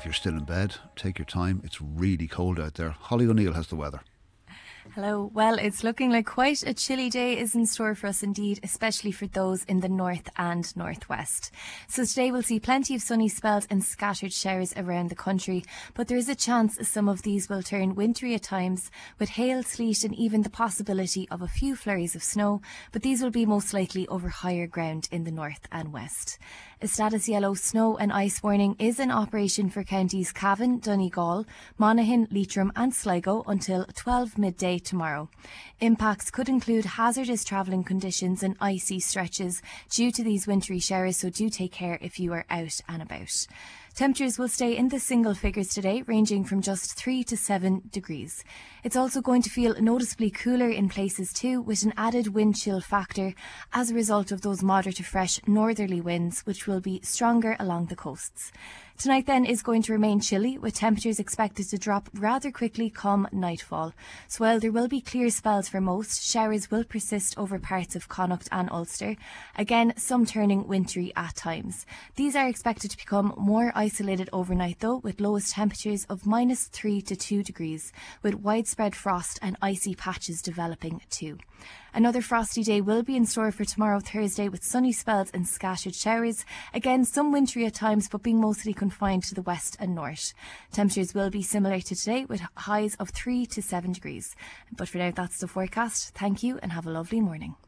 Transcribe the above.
you're still in bed, take your time. It's really cold out there. Holly O'Neill has the weather. Hello. Well, it's looking like quite a chilly day is in store for us indeed, especially for those in the north and northwest. So today we'll see plenty of sunny spells and scattered showers around the country, but there is a chance some of these will turn wintry at times, with hail, sleet and even the possibility of a few flurries of snow, but these will be most likely over higher ground in the north and west. A status yellow snow and ice warning is in operation for counties Cavan, Donegal, Monaghan, Leitrim and Sligo until 12 midday tomorrow. Impacts could include hazardous travelling conditions and icy stretches due to these wintry showers, so do take care if you are out and about. Temperatures will stay in the single figures today, ranging from just 3 to 7 degrees. It's also going to feel noticeably cooler in places too, with an added wind chill factor as a result of those moderate to fresh northerly winds, which will be stronger along the coasts. Tonight then is going to remain chilly, with temperatures expected to drop rather quickly come nightfall. So while there will be clear spells for most, showers will persist over parts of Connacht and Ulster. Again, some turning wintry at times. These are expected to become more isolated overnight though, with lowest temperatures of -3 to 2 degrees, with widespread frost and icy patches developing too. Another frosty day will be in store for tomorrow, Thursday, with sunny spells and scattered showers. Again, some wintry at times, but being mostly confined to the west and north. Temperatures will be similar to today, with highs of 3 to 7 degrees. But for now, that's the forecast. Thank you and have a lovely morning.